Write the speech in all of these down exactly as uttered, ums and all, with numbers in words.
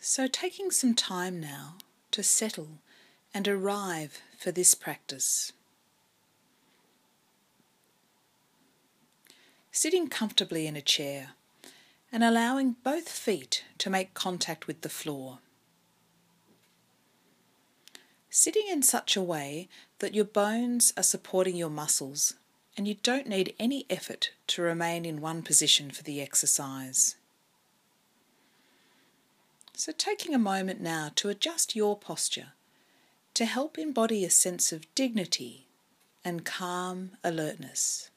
So taking some time now to settle and arrive for this practice. Sitting comfortably in a chair and allowing both feet to make contact with the floor. Sitting in such a way that your bones are supporting your muscles and you don't need any effort to remain in one position for the exercise. So taking a moment now to adjust your posture to help embody a sense of dignity and calm alertness.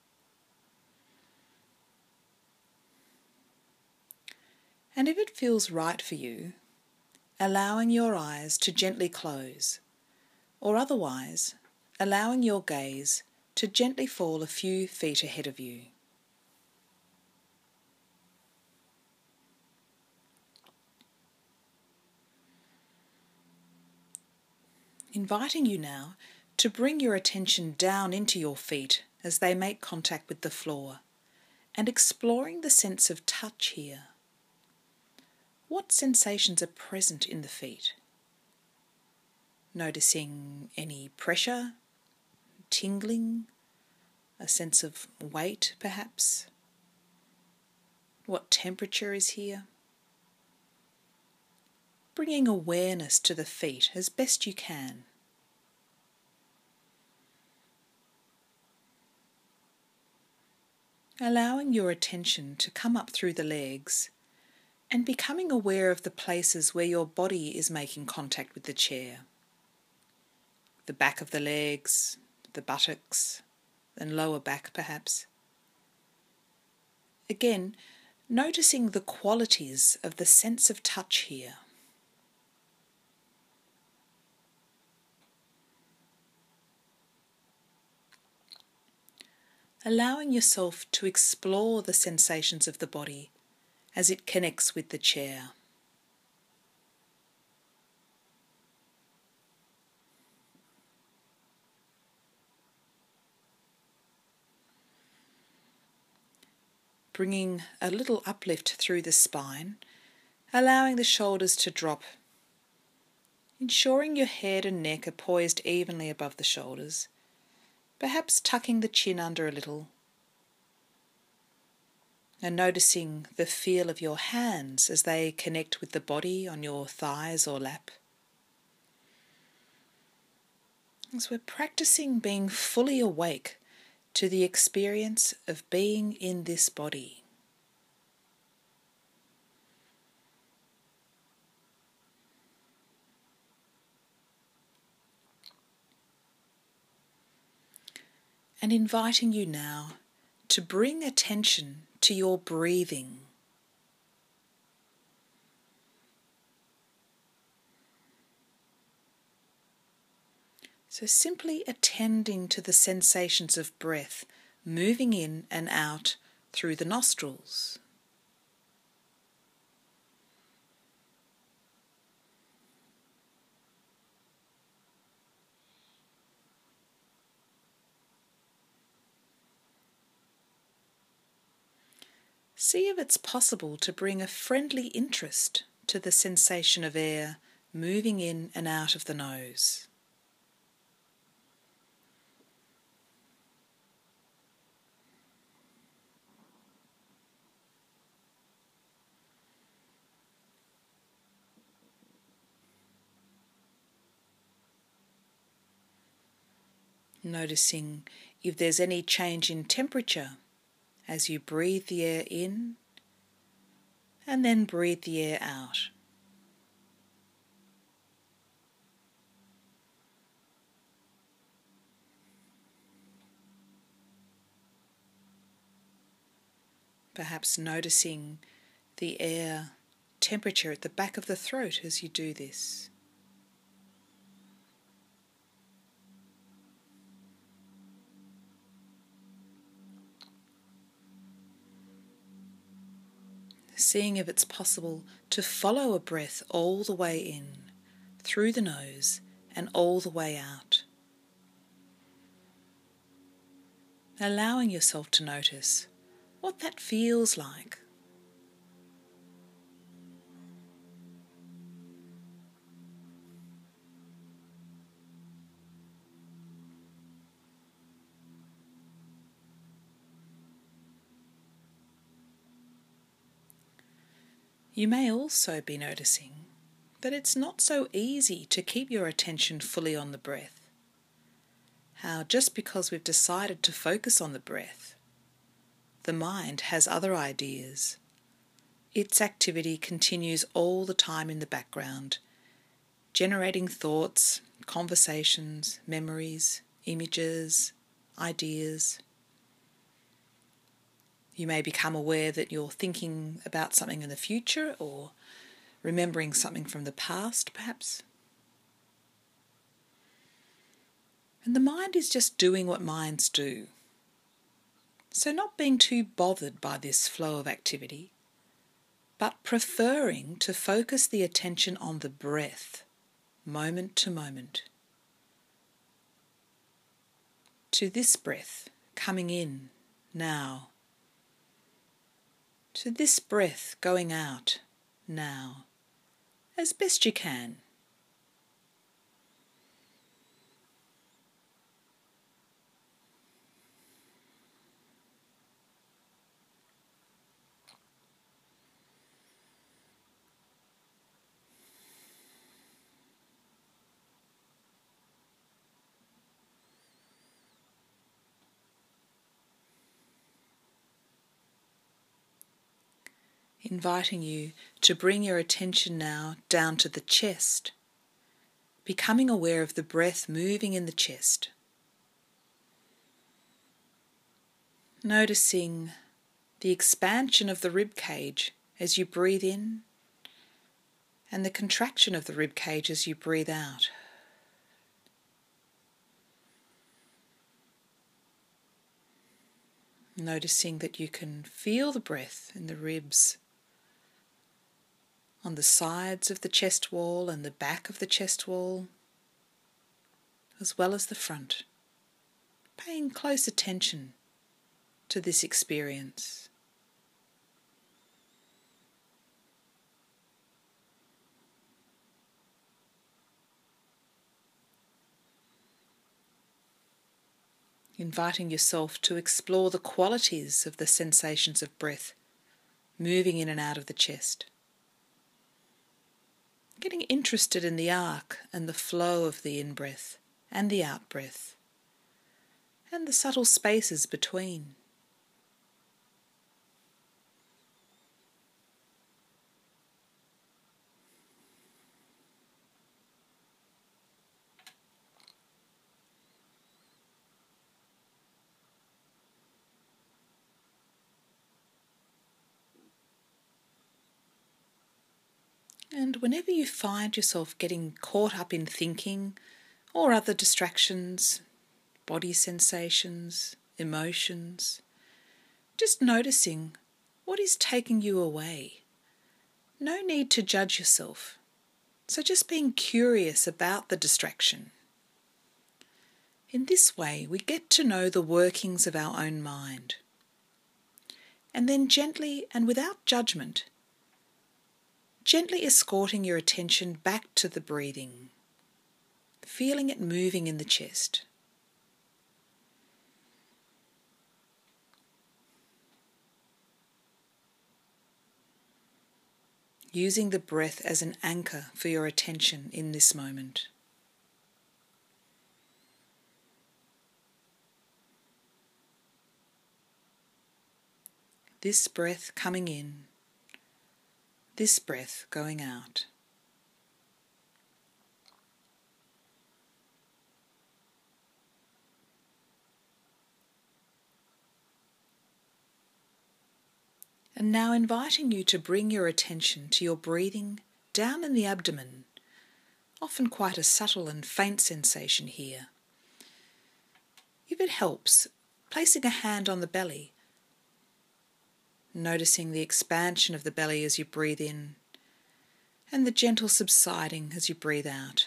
And if it feels right for you, allowing your eyes to gently close, or otherwise allowing your gaze to gently fall a few feet ahead of you. Inviting you now to bring your attention down into your feet as they make contact with the floor and exploring the sense of touch here. What sensations are present in the feet? Noticing any pressure, tingling, a sense of weight perhaps? What temperature is here? Bringing awareness to the feet as best you can. Allowing your attention to come up through the legs and becoming aware of the places where your body is making contact with the chair. The back of the legs, the buttocks, and lower back perhaps. Again, noticing the qualities of the sense of touch here. Allowing yourself to explore the sensations of the body as it connects with the chair. Bringing a little uplift through the spine, allowing the shoulders to drop, ensuring your head and neck are poised evenly above the shoulders, perhaps tucking the chin under a little, and noticing the feel of your hands as they connect with the body on your thighs or lap. As we're practicing being fully awake to the experience of being in this body. And inviting you now to bring attention to your breathing. So simply attending to the sensations of breath moving in and out through the nostrils. See if it's possible to bring a friendly interest to the sensation of air moving in and out of the nose. Noticing if there's any change in temperature as you breathe the air in and then breathe the air out. Perhaps noticing the air temperature at the back of the throat as you do this. Seeing if it's possible to follow a breath all the way in, through the nose and all the way out. Allowing yourself to notice what that feels like. You may also be noticing that it's not so easy to keep your attention fully on the breath. How just because we've decided to focus on the breath, the mind has other ideas. Its activity continues all the time in the background, generating thoughts, conversations, memories, images, ideas. You may become aware that you're thinking about something in the future or remembering something from the past, perhaps. And the mind is just doing what minds do. So not being too bothered by this flow of activity, but preferring to focus the attention on the breath, moment to moment. To this breath coming in now. To this breath going out now, as best you can. Inviting you to bring your attention now down to the chest, becoming aware of the breath moving in the chest. Noticing the expansion of the rib cage as you breathe in and the contraction of the rib cage as you breathe out. Noticing that you can feel the breath in the ribs, on the sides of the chest wall and the back of the chest wall, as well as the front, paying close attention to this experience. Inviting yourself to explore the qualities of the sensations of breath moving in and out of the chest. Getting interested in the arc and the flow of the in-breath and the out-breath, and the subtle spaces between. And whenever you find yourself getting caught up in thinking or other distractions, body sensations, emotions, just noticing what is taking you away. No need to judge yourself. So just being curious about the distraction. In this way, we get to know the workings of our own mind. And then gently and without judgment, gently escorting your attention back to the breathing, feeling it moving in the chest. Using the breath as an anchor for your attention in this moment. This breath coming in, this breath going out. And now inviting you to bring your attention to your breathing down in the abdomen, often quite a subtle and faint sensation here. If it helps, placing a hand on the belly, noticing the expansion of the belly as you breathe in and the gentle subsiding as you breathe out.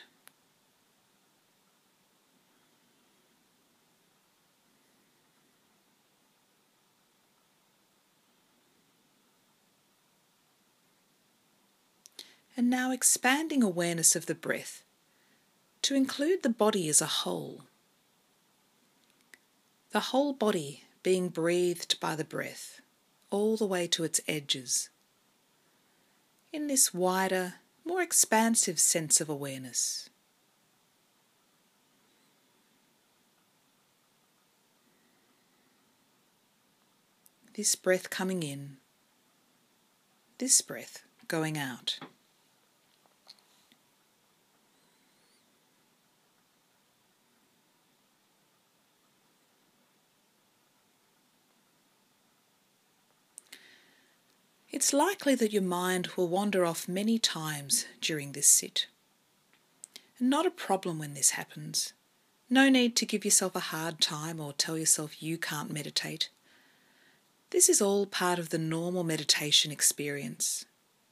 And now expanding awareness of the breath to include the body as a whole. The whole body being breathed by the breath all the way to its edges. in this wider, more expansive sense of awareness. This breath coming in, this breath going out. It's likely that your mind will wander off many times during this sit. And not a problem when this happens. No need to give yourself a hard time or tell yourself you can't meditate. This is all part of the normal meditation experience.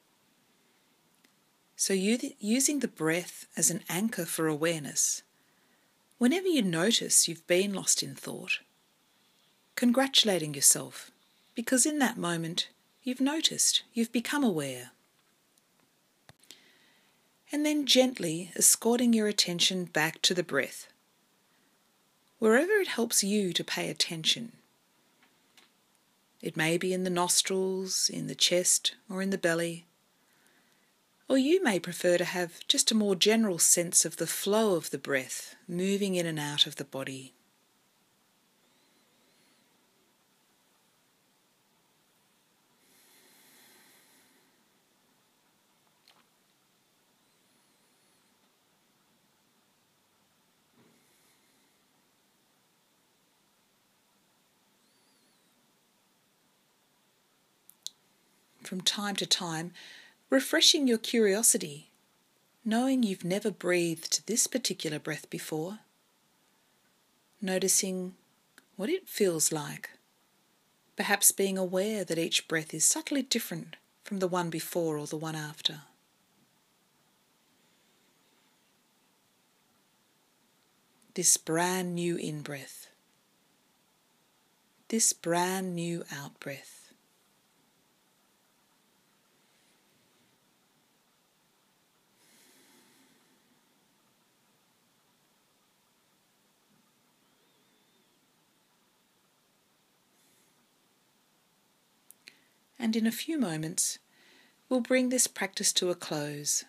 So you, using the breath as an anchor for awareness, whenever you notice you've been lost in thought, congratulating yourself, because in that moment you've noticed, you've become aware. And then gently escorting your attention back to the breath, wherever it helps you to pay attention. It may be in the nostrils, in the chest, or in the belly. Or you may prefer to have just a more general sense of the flow of the breath moving in and out of the body. From time to time, refreshing your curiosity, knowing you've never breathed this particular breath before, noticing what it feels like, perhaps being aware that each breath is subtly different from the one before or the one after. This brand new in-breath, this brand new out-breath. And in a few moments, we'll bring this practice to a close.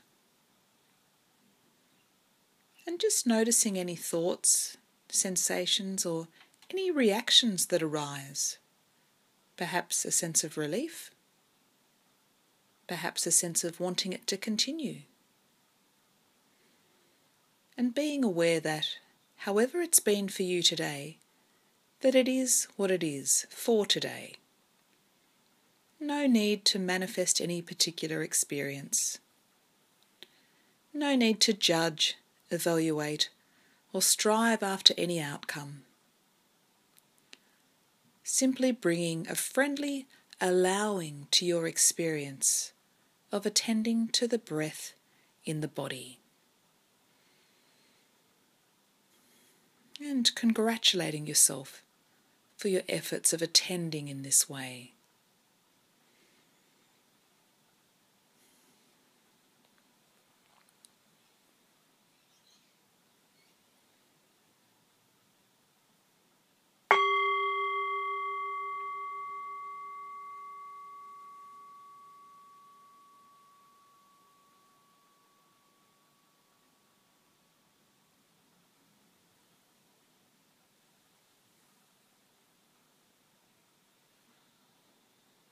And just noticing any thoughts, sensations, or any reactions that arise. Perhaps a sense of relief, perhaps a sense of wanting it to continue. And being aware that, however it's been for you today, that it is what it is for today. No need to manifest any particular experience. No need to judge, evaluate, or strive after any outcome. Simply bringing a friendly allowing to your experience of attending to the breath in the body. And congratulating yourself for your efforts of attending in this way.